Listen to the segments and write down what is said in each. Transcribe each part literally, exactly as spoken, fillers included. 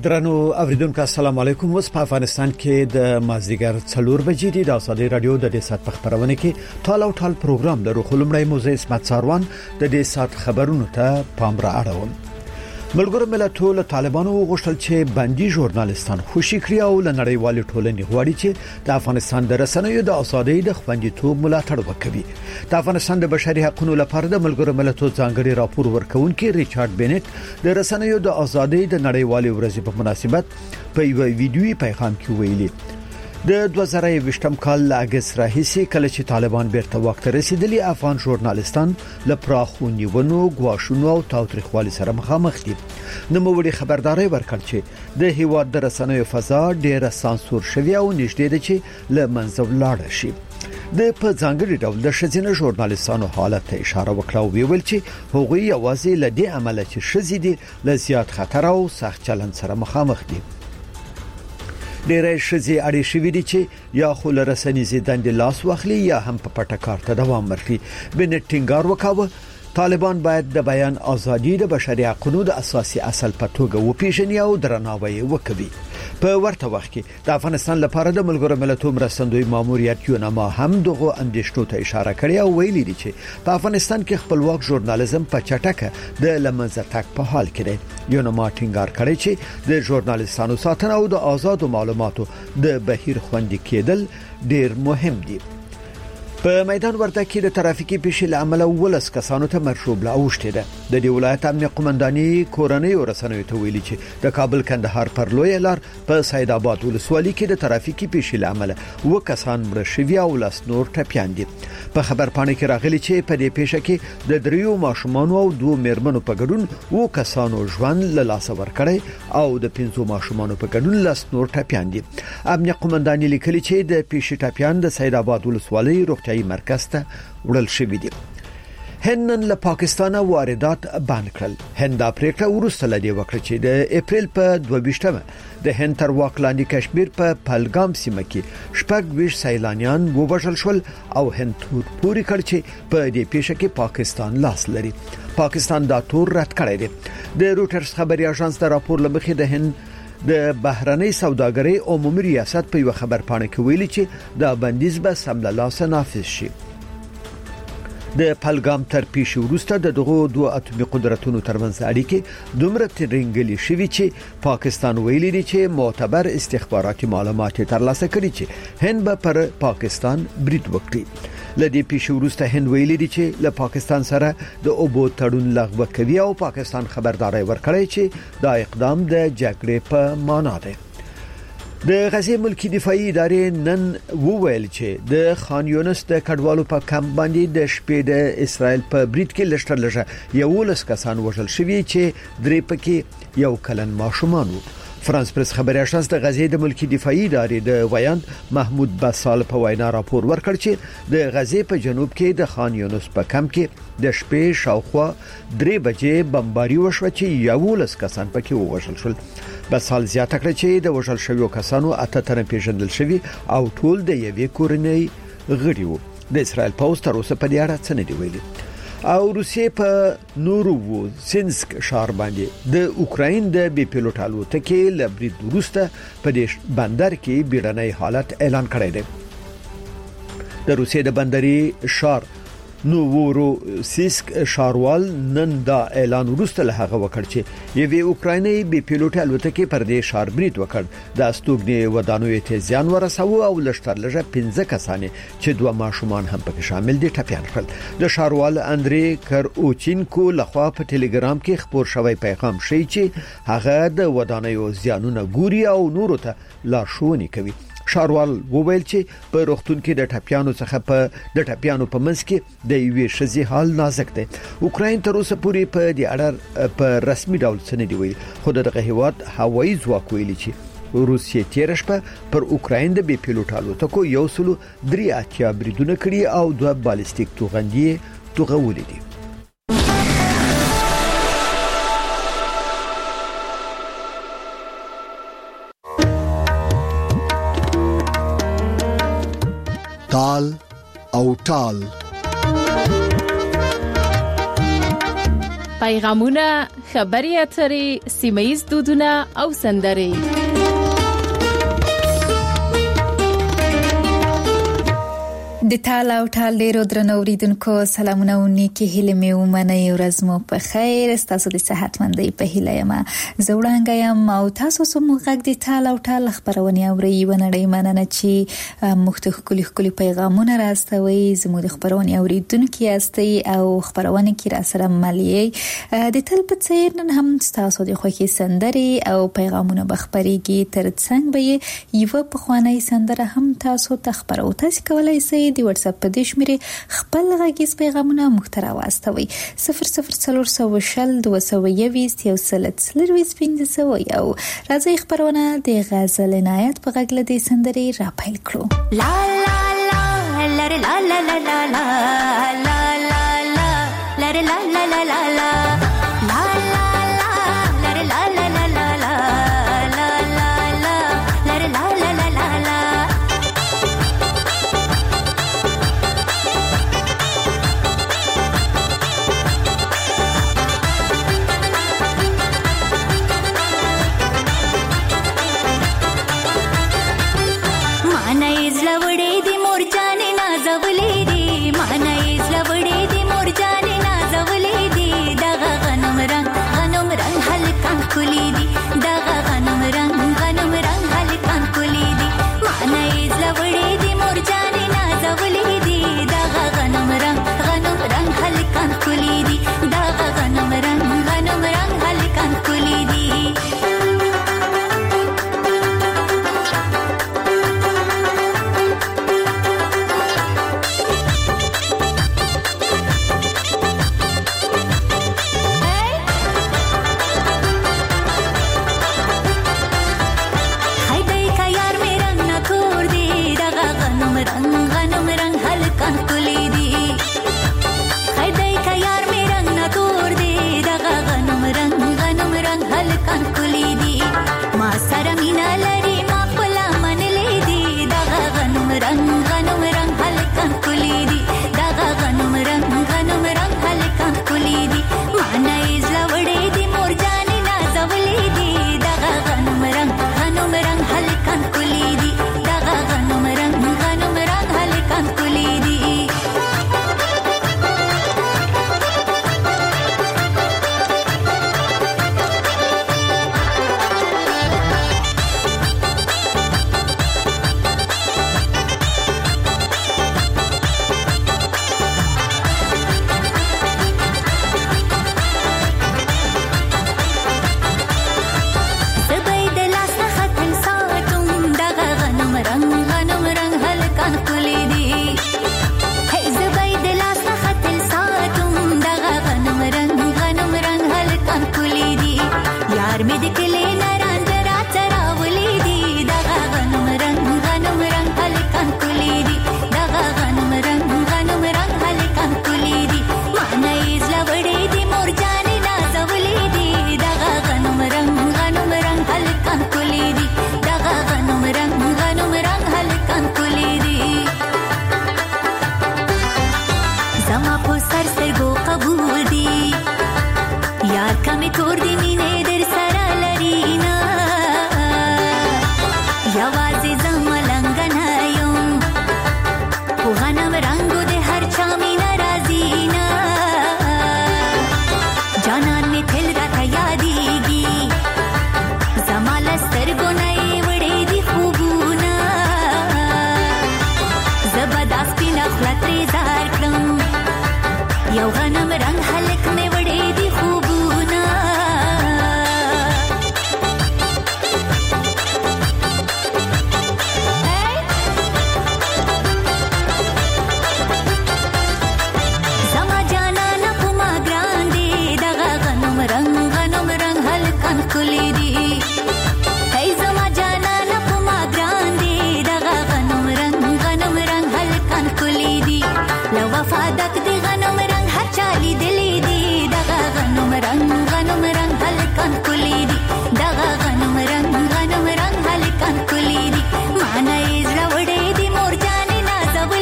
درنو اوریدونکو السلام علیکم. اوس په افغانستان کې د مازدیګر څلور بجې د ازادي رادیو د دې سات په خبرونه کې ټال او ټال پروګرام لرو. خلمړی موزه اسمت ساروان د دې سات خبرونو ته پام را اړوم. ملګرو ملتونو طالبانو غوښتل چې بندي ژورنالستان خوشي کړي او لنړیوال ټولنې غواړي چې د افغانستان د رسنیو د ازادۍ د خوندیتوب ملاتړ وکړي. د افغانستان د بشري حقوقو لپاره د ملګرو ملتونو ځانګړي راپور ورکونکي ریچارډ بینټ د رسنیو د ازادۍ د نړیوال ورځې په مناسبت په یو ویډیوي پیغام کې ویلي د دوه زره یوویشتم کال له اگست راهیسې کله چې طالبان بیرته واک ته رسیدلي افغان ژورنالستان له پراخو نیونو غواښونو او تاوتریخوالي سره مخامخ دي. نوموړي خبرداري ورکړ چې د هیواد د رسنیو فضا ډېره سانسور شوی او نږدې ده چې له منځه ولاړ شي. د په ځانګړي ډول د شذینه ژورنالستانو حالت ته اشاره وکړه او ویل چې هغوی یوازې له دې عمله چې شذې دي له زیات خطر او سخت چلند سره مخامخ دي. ډېرې شذې اړې شوې دي چې یا خو له رسنیزې دندې لاس واخلي یا هم په پټه کار ته دوام ورکړي. بنټ ټینګار وکاوه طالبان باید د بیان ازادي د بشري حقوقو د اساسي اصل په توګه وپیژني او درناوی وکړي. په ورته وخت کې د افغانستان لپاره د ملګرو ملتونو مرستندوی ماموریت یونما هم دغه اندیشنو ته اشاره کړې او ویلي دي چې په افغانستان کې خپلواک ژورنالیزم په چټکه د لمنځه تګ په حال کې دی. یونما ټینګار کړی چې د ژورنالیستانو ساتنه او د آزادو معلوماتو د بهیر خوندي کېدل ډیر مهم دي. په میدان ورته کې د ترافیکي پیښې لامل ولس کسانو ته مرشوب لا اوشته ده. د دې ولایت امنیه قومنداني کورنۍ ورسنوي ته ویلي چې د کابل کندهار پر لوی لار په سید آباد ولسوالۍ کې د ترافیکي پیښې لامل و کسان مړ شوي او لاس نور ټپيان دي. په خبر پاڼه کې راغلي چې په دې پیښه کې د دریو ماشومان او دوه میرمنو په ګډون و کسانو ژوند له لاس ورکړي او د پنځو ماشومان په ګډون لاس نور ټپيان دي. امنیه قومنداني لیکلي چې د پیښې ټپيان د سید آباد ولسوالۍ روغتیايي مرکز ته وړل شوی دي. هند له پاکستان واردات بند کړل. هند دا پریکړه ورسته لدی وکړه چې د اپریل په دوه ویشتمه د هند تر واک لاندې کشمیر په پهلګام سیمه کې شپږ ویش سیلانیان ووژل شول او هند تور پوری کړ چې په دې پیښه کې پاکستان لاس لري. پاکستان دا تور رد کړی دی. د روټرز خبري اژانس د راپور لمخې د هند د بهرنۍ سوداګرۍ عمومي ریاست په یو خبر پاڼه کې ویلي چې دا بندیز به سمله لاسه نافذ شي. د پهلګام تر پیښې وروسته د دغو دوه اتمی قدرتونو ترمنځ اړیکې دومره ترنګلې شوې چې پاکستان ویلي دی چې معتبر استخباراتي معلومات ترلاسه کړي چې هند به پر پاکستان برید وکړي. لدې پیښې وروسته هند ویلي دی چې له پاکستان سره د اوبو تړون لغوه کوي او پاکستان خبرداري ورکړي چې دا اقدام د جګړې په معنا دی. د غزې ملکی دفاعي ادارې نن وویل چې د خان یونس د کډوالو په کمپ باندې د شپې د اسرائیل په برید کې لشتر لږه یو لس کسان وژل شوي چې درې پکې یو کلن ماشومان وو. فرانس پریس خبري اژانس د غزې د ملکی دفاعي ادارې د ویاند محمود بسال په وینا راپور ورکړ چې د غزې په جنوب کې د خان یونس په کمپ کې د شپې شاوخوا درې بجې بمباري وشو چې یو لس کسان پکې وژل شول. بسال زیاته کړ چې د وژل شویو کسانو اته تنه پیژندل شوی او ټول د یوې کورنۍ غړي وو. د اسرائیل پوسټ تر اوسه په دې اړه څه نه دی ویلي. او روسیې په نوروو سینسک ښار باندې د اوکراین د بي پيلوټ الوتکې له برید وروسته په دې بندر کې بیړنۍ حالت اعلان کړی دی. د روسیې د بندري ښار نوورو سیسک ښاروال نن دا اعلان وروسته له هغه وکړ چې یوې اوکرایني بي پيلوټ الوتکې پر دې ښار برید وکړ. د استوګنې ودانوي ته زیان ورساوه او لشتر لږه پنځه کسان چې دوه ماشومان هم پکې شامل دي ټپيان کړل. د ښاروال اندري کروچینکو لخوا په ټلګرام کې خبر شوی پیغام شي چې هغه د ودانوي زیانونه ګوري او نورو ته لارښوونې کوي. ښاروال وویل چې په روغتون کې د ټپيانو څخه په د ټپيانو په منځ کې د یوې شذې حال نازک دی. اوکراین تر اوسه پورې په دې اړه په رسمي ډول څه نه دی ویلي، خو د هیواد هوایي ځواک ویلي چې روسیې تیر شپه پر اوکراین د بي پيلوټ الوتکو یو سلو درې اتیا بریدونه کړي او دوه بالستیک توغندي توغولې دي. تال او ټال پیغامونه، خبري اترې، سیمه‌ییز دودونه او سندرې. د ټال او ټال ډیرو درنو اوریدونکو سلامونه او نیکی هیله مې ومنئ. ورځ مو په خیر، تاسو د صحتمندۍ په هیله یم. زه وړاندې یم او تاسو سم غږ د ټال او ټال خبرونه اورئ. ونړۍ مننه چې مختلف کلی کلی پیغامونه راستوي. زموږ د خبرونه اوریدونکو یاستئ او خبرونه کې را سره ملي د تل په څیر نن هم تاسو د خوښي سندرې او پیغامونه بخبريږي. ترڅنګ به یو په خواني سندره هم تاسو ته خبرو. تاسو کولای شئ د واتس اپ په دې شمیره خپل غږیز پیغامونه محتوا واستوي. صفر صفر څلور سوه شل دوه سوه یویس یو سل څلویس پنځه سوه یو. راځي خبرونه د غزل عنایت په غږ لدې سندرې را پیل کړو. لا لا لا لا لا لا لا لا لا لا لا لا لا لا لا لا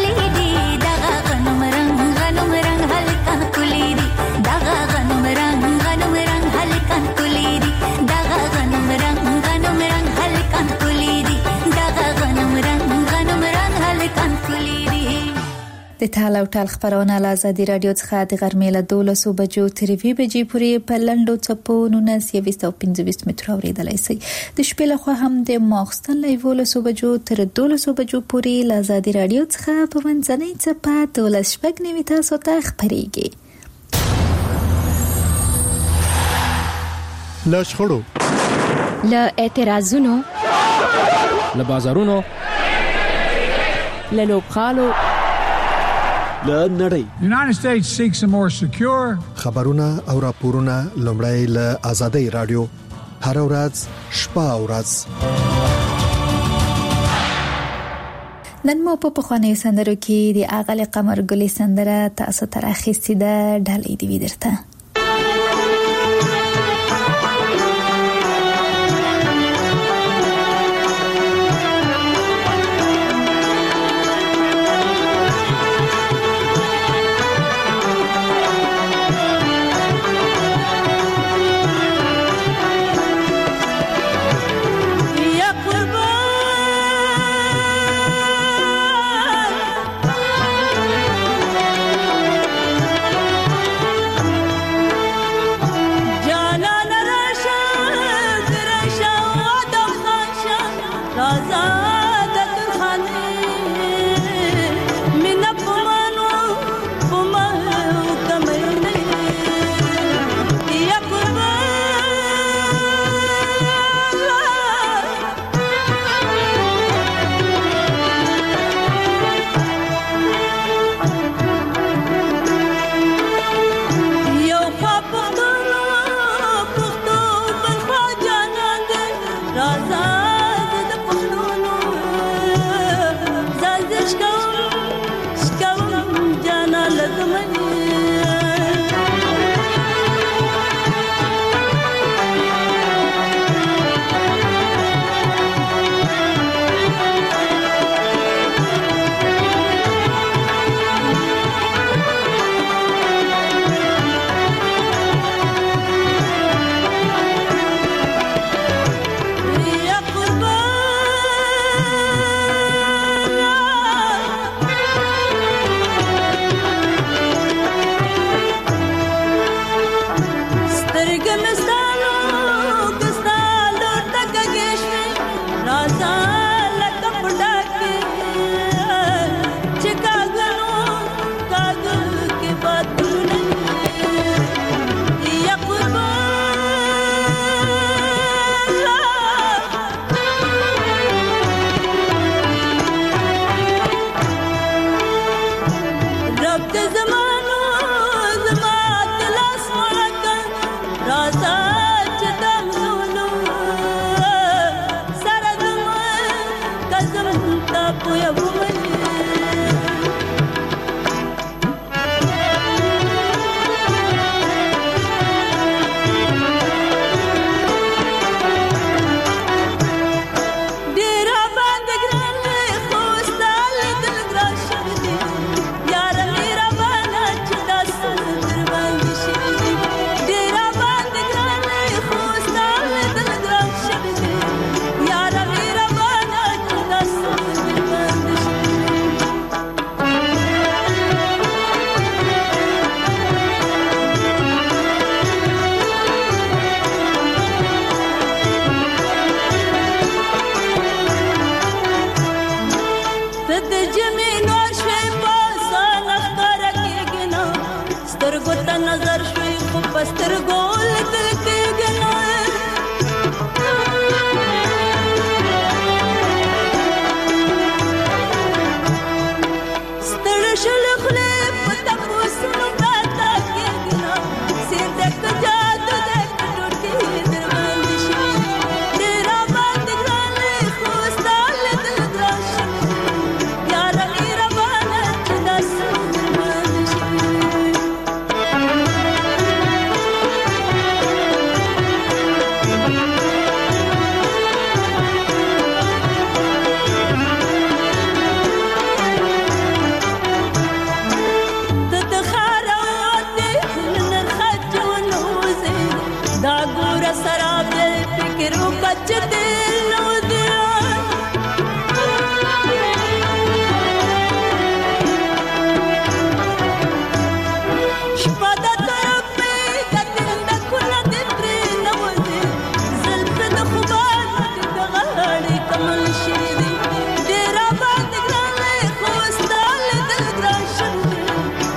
Rang ټال او ټال خبرونه له ازادي رادیو څخه د غرمې له دولسو بجو تر دوه بجې پورې په لنډو څپو نولس او پنځه مترو اوریدلای شئ. د شپې له خوا هم د ماخستن له یولسو بجو تر دولسو بجو پورې له ازادي رادیو څخه په منځنۍ څپه دولس شپږ نوي تاسو ته خبرېږي. له شخړو، له اعتراضونو، له بازارونو، له لوبغالو، له نړۍ. The United States seeks a more secure خبرونه او راپورونه لومړی له آزادۍ رادیو هر ورځ شپه او ورځ. نن مو په پخوانیو سندرو کې د اغل قمر ګلې سندره تاسو ته راخیستې ده. ډالۍ دی ودرته.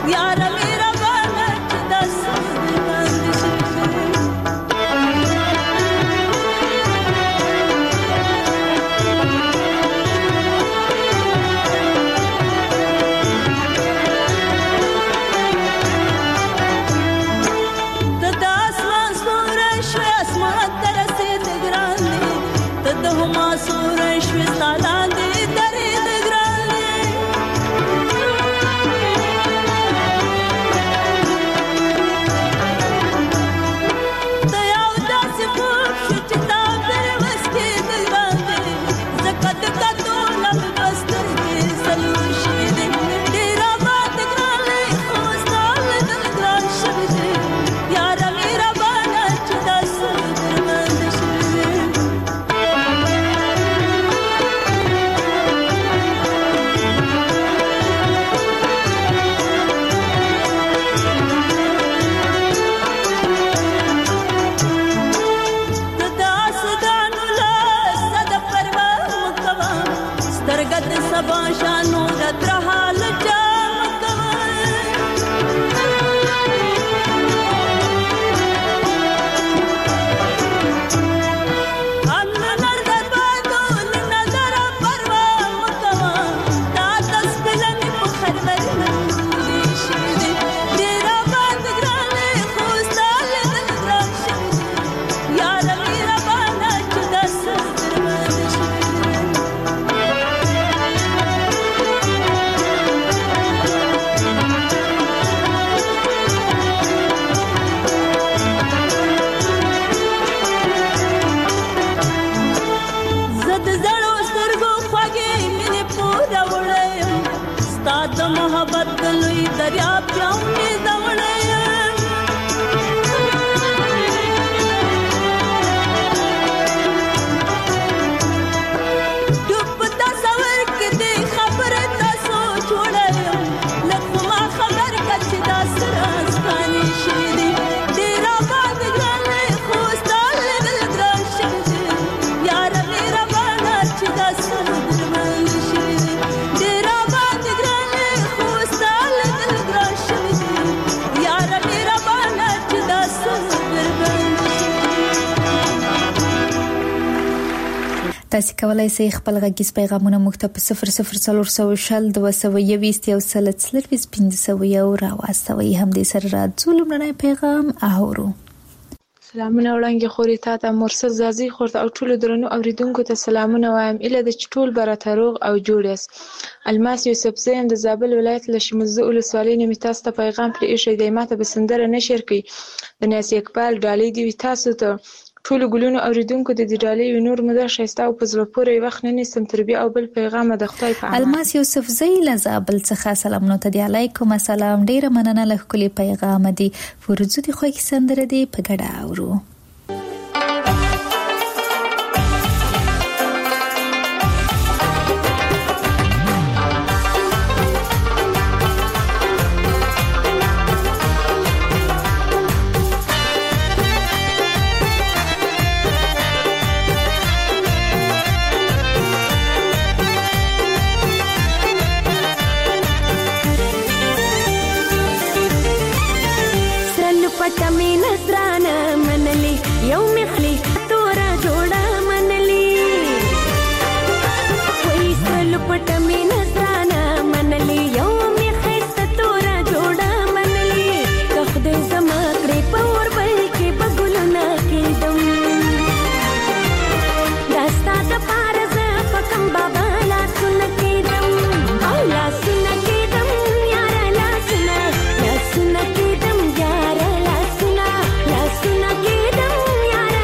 تاسو کولای شئ خپل غږیز پیغامونه موږ ته په صفر صفر څلور سوه شل دوه سوه یوویشت یو سل څلرویشت پنځه سوه یو راوستوئ. هم دې سره راځو لومړنی پیغام اورو. سلامونه وړاندې خوري تا ته مرسل زازي خورته او ټولو درنو اوریدونکو ته سلامونه وایم. اله د ټول برته روغ او جوړ یاست. الماس یوسف زین د زابل ولایت له شمزه ولسوالۍ نه می تاسو ته پیغام پرې ایښی دی. ماته به سندره نشر کړي د ناس اقبال ډالۍ دی. تاسو ته ټول ګلونو اوریدونکو د دې ډالۍ نور مده شایسته او په زړه پورې وخت نه نسم تربیه او بل پیغام د خدای په امان. الماس یوسف زین له زابل څخه سلامونه ته دی. علیکم السلام. ډیره مننه له خپل پیغام دی. ورځو دی خو کی سندره دی په ګډه اورو. Yara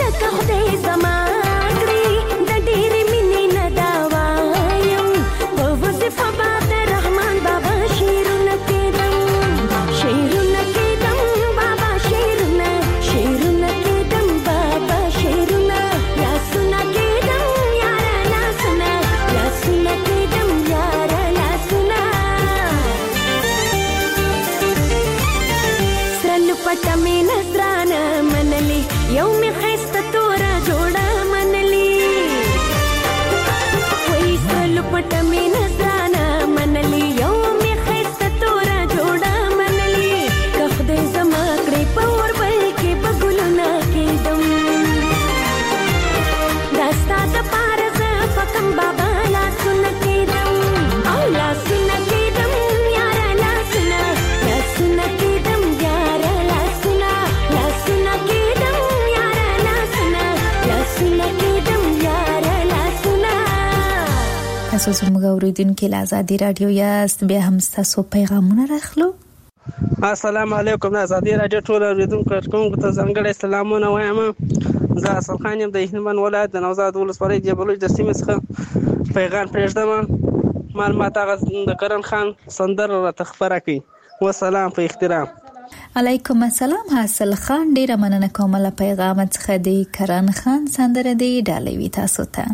زکه خدای زما کړی د ډېرې مینې نه دا وایم په وظیفه به د رحمان بابا شعرونه کېدم شعرونه کېدم بابا شعرونه شعرونه کېدم بابا شعرونه لاسونه کېدم یاره لاسونه لاسونه کېدم یاره لاسونه سره لپټه مې نظرانه منلي یو مې ښایسته توره جوړه منلي وایي سره لپټه مې نظرانه منلي یو مې ښایسته توره جوړه منلي که خدای زما کړې په اوربل کې به ګلونه کېدم دا ستا دپاره زه په کم بابا لاسونه کېدم او لاسونه کېدم یاره لاسونه لاسونه کېدم یاره لاسونه لاسونه کېدم یاره لاسونه لاسونه کېدم یاره لاسونه. تاسو زموږ اوریدونکو له آزادي رادیو یاست بیا هم تاسو پیغامونه راخلو. السلام علیکم د آزادي رادیو ټول اوریدونکو کوم ته ځانګړی سلامونه وایم. زه حسن خان یم د هلمند ولایت د نوزاد ولسوالۍ جبلوج د سیمې څخه پیغام پرېږدم. معلومات هغه د کرن خان سندره راته خپره کړي. وسلام په احترام. علیکم السلام حاصل خان ډیره مننه کوم له پیغام څخه د کرن خان سندره دی ډالوي تاسو ته.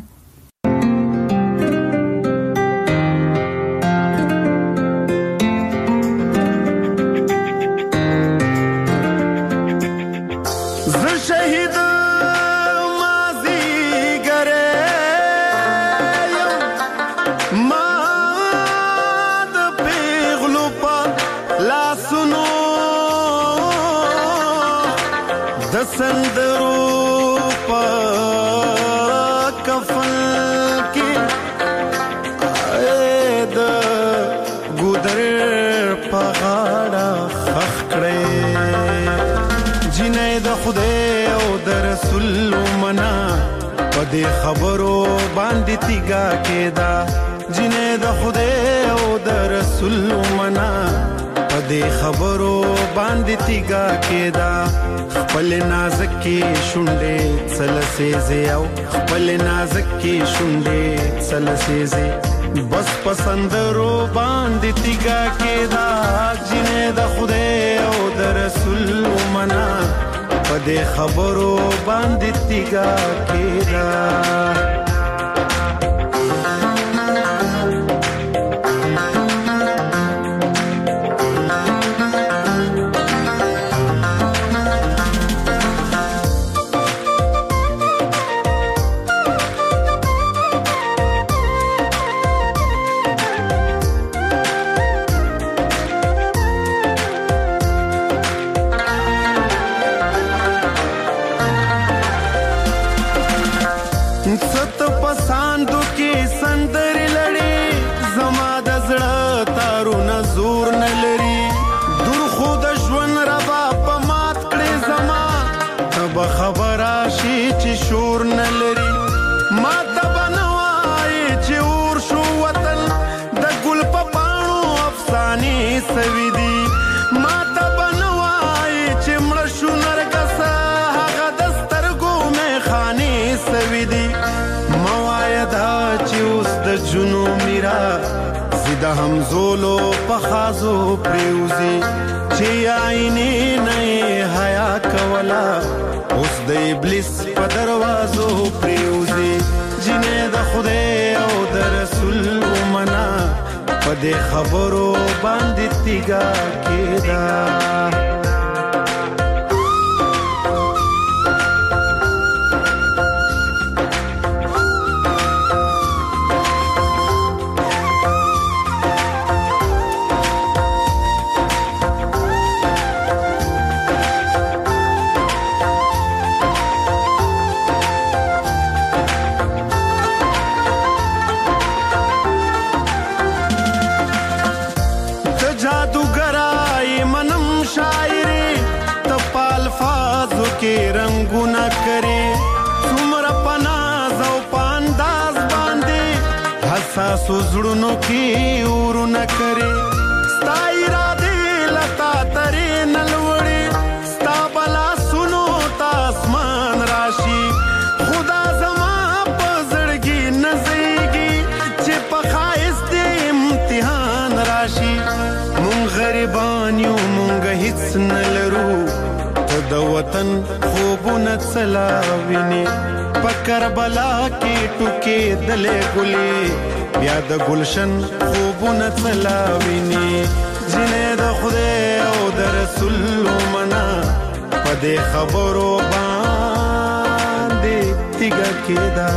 د خبرو باندې تیګه کېدا جنې د خدای او د رسول منا په دې خبرو باندې تیګه کېدا خپل نازکې شونډې څلسېزې او خپل نازکې شونډې څلسېزې بس پسندرو باندې تیګه کېدا جنې د خدای او د رسول منا په دې خبرو باندې تیګه کېدا. د همزولو پخازو پریوزی چې عینې نه حیا کولا اوس د ابلیس په دروازو پریوزی جنې د خدای او د رسول منا په دې خبرو باندې تیګه کېدا. رنگونه کرے څومره پناز او پانداز باندې حساس زړونو کې ورونه کرے ستا اراده لتا ترې نلوړې ستا بلا سنو تا اسمان راشي وطن خوبونه چلاویني په کربلا کې ټوکې دلې ګلې بیا د گلشن خوبونه چلاویني جنې د خدای او د رسول منا په دې خبرو باندې تیګه کېدا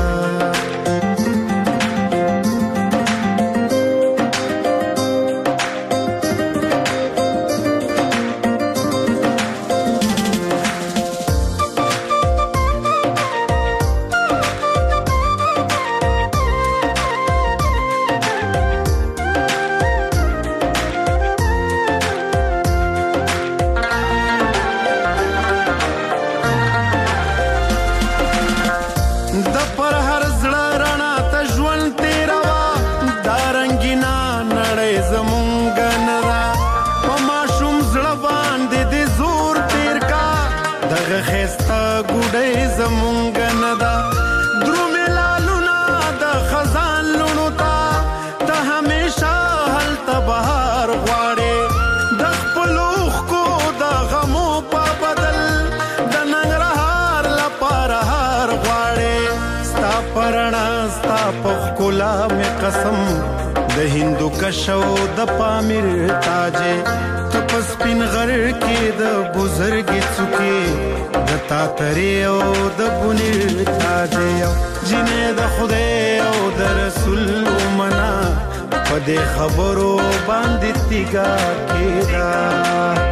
قسم د هندو کشو د پامیر تاجه تپس پین غر کې د بزرګي څوکي د تاتری او د بنیر تاجه جنې د خدای او د رسول منا په دې خبرو باندې تیګا کېدا